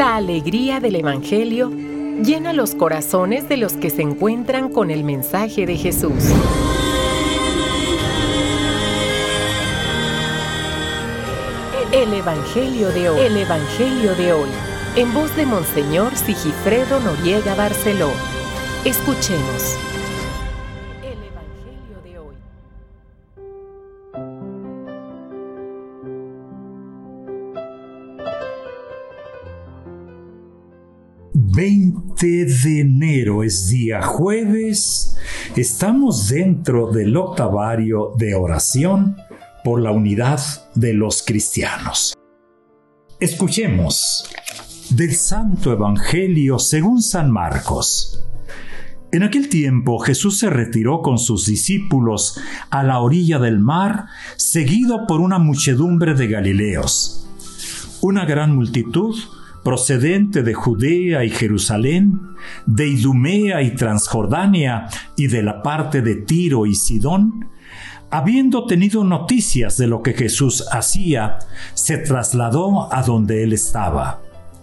La alegría del Evangelio llena los corazones de los que se encuentran con el mensaje de Jesús. El Evangelio de hoy. El Evangelio de hoy. En voz de Monseñor Sigifredo Noriega Barceló. Escuchemos. El Evangelio de hoy. 20 de enero es día jueves. Estamos dentro del octavario de oración por la unidad de los cristianos. Escuchemos del Santo Evangelio según San Marcos. En aquel tiempo Jesús se retiró con sus discípulos a la orilla del mar, seguido por una muchedumbre de galileos. Una gran multitud procedente de Judea y Jerusalén, de Idumea y Transjordania y de la parte de Tiro y Sidón, habiendo tenido noticias de lo que Jesús hacía, se trasladó a donde él estaba.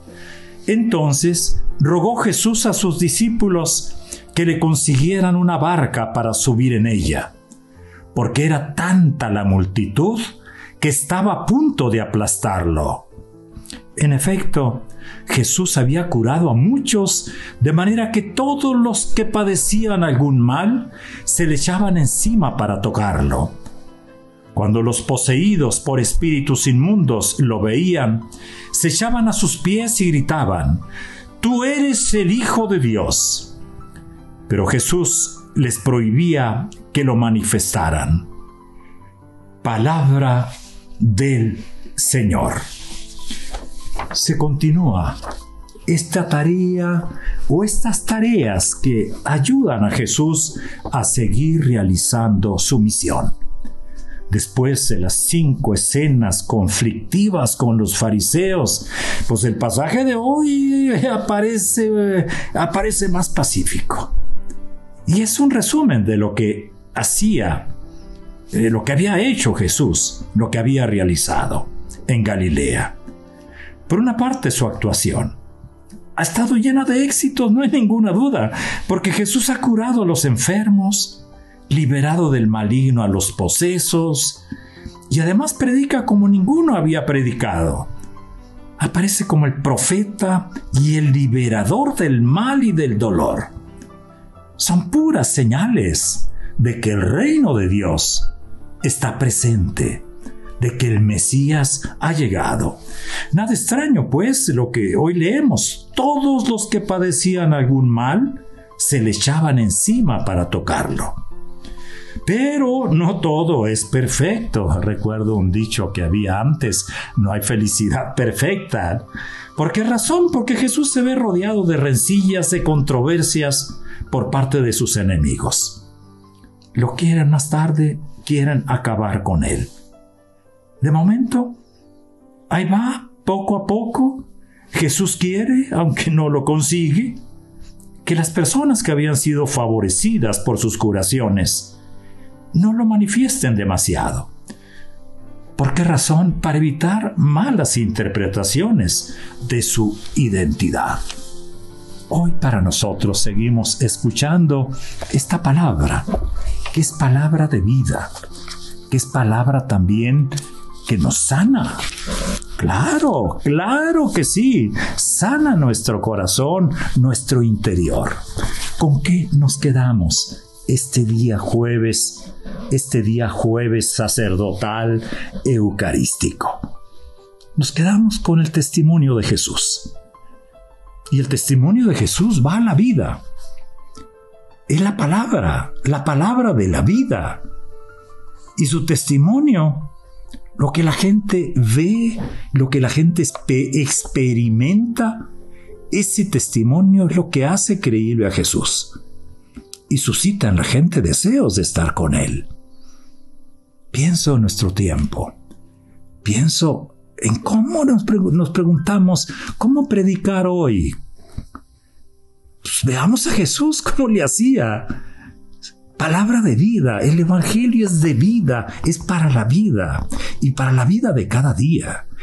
Entonces rogó Jesús a sus discípulos que le consiguieran una barca para subir en ella, porque era tanta la multitud que estaba a punto de aplastarlo. En efecto, Jesús había curado a muchos, de manera que todos los que padecían algún mal se le echaban encima para tocarlo. Cuando los poseídos por espíritus inmundos lo veían, se echaban a sus pies y gritaban: «Tú eres el Hijo de Dios». Pero Jesús les prohibía que lo manifestaran. Palabra del Señor. Se continúa esta tarea o estas tareas que ayudan a Jesús a seguir realizando su misión. Después de las 5 escenas conflictivas con los fariseos, pues el pasaje de hoy aparece más pacífico. Y es un resumen de lo que lo que había hecho Jesús, lo que había realizado en Galilea. Por una parte, su actuación ha estado llena de éxitos, no hay ninguna duda, porque Jesús ha curado a los enfermos, liberado del maligno a los posesos, y además predica como ninguno había predicado. Aparece como el profeta y el liberador del mal y del dolor. Son puras señales de que el reino de Dios está presente, de que el Mesías ha llegado. Nada extraño, pues, lo que hoy leemos. Todos los que padecían algún mal se le echaban encima para tocarlo. Pero no todo es perfecto. Recuerdo un dicho que había antes: no hay felicidad perfecta. ¿Por qué razón? Porque Jesús se ve rodeado de rencillas, de controversias por parte de sus enemigos. Lo quieren más tarde, quieren acabar con él. De momento, ahí va, poco a poco. Jesús quiere, aunque no lo consigue, que las personas que habían sido favorecidas por sus curaciones no lo manifiesten demasiado. ¿Por qué razón? Para evitar malas interpretaciones de su identidad. Hoy para nosotros seguimos escuchando esta palabra, que es palabra de vida, que es palabra también que nos sana. Claro que sí, sana nuestro corazón, nuestro interior. ¿Con qué nos quedamos este día jueves sacerdotal eucarístico? Nos quedamos con el testimonio de Jesús. Y el testimonio de Jesús va a la vida. Es la palabra de la vida. Y su testimonio, lo que la gente ve, lo que la gente experimenta, ese testimonio es lo que hace creíble a Jesús y suscita en la gente deseos de estar con Él. Pienso en nuestro tiempo, pienso en cómo nos preguntamos cómo predicar hoy. Pues veamos a Jesús cómo le hacía. Palabra de vida, el Evangelio es de vida, es para la vida y para la vida de cada día.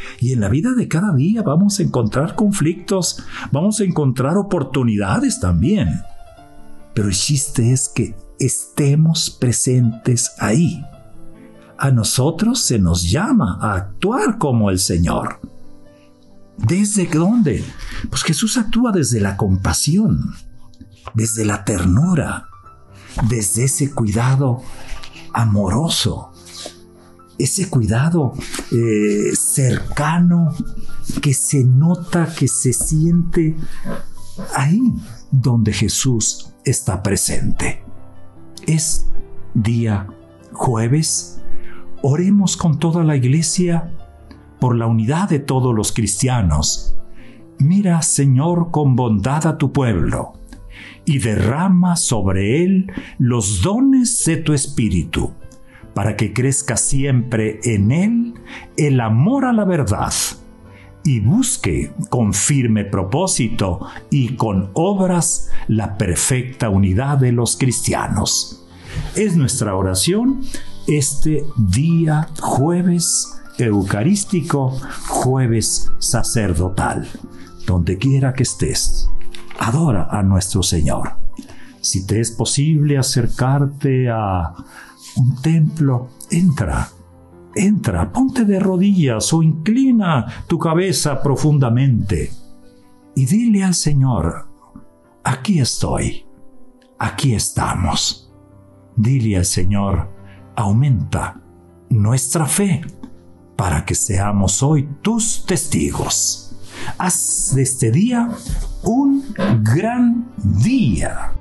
Y en la vida de cada día vamos a encontrar conflictos, vamos a encontrar oportunidades también. Pero el chiste es que estemos presentes ahí. A nosotros se nos llama a actuar como el Señor. ¿Desde dónde? Pues Jesús actúa desde la compasión, desde la ternura, desde ese cuidado amoroso, ese cuidado cercano que se nota, que se siente ahí donde Jesús está presente. Es día jueves. Oremos con toda la iglesia por la unidad de todos los cristianos. Mira, Señor, con bondad a tu pueblo y derrama sobre él los dones de tu Espíritu, para que crezca siempre en él el amor a la verdad y busque con firme propósito y con obras la perfecta unidad de los cristianos. Es nuestra oración este día jueves eucarístico, jueves sacerdotal. Donde quiera que estés, adora a nuestro Señor. Si te es posible acercarte a un templo, entra, ponte de rodillas o inclina tu cabeza profundamente y dile al Señor: aquí estoy, aquí estamos. Dile al Señor: aumenta nuestra fe para que seamos hoy tus testigos. Haz de este día un gran día.